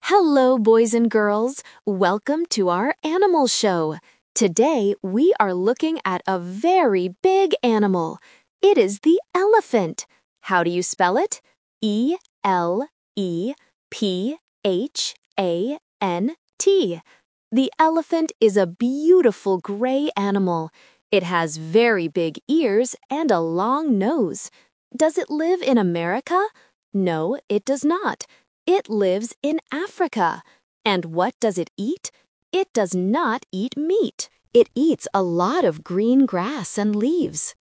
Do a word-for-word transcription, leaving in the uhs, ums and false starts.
Hello, boys and girls. Welcome to our animal show. Today, we are looking at a very big animal. It is the elephant. How do you spell it? E L E P H A N T. The elephant is a beautiful gray animal. It has very big ears and a long nose. Does it live in America? No, it does not. It lives in Africa. And what does it eat? It does not eat meat. It eats a lot of green grass and leaves.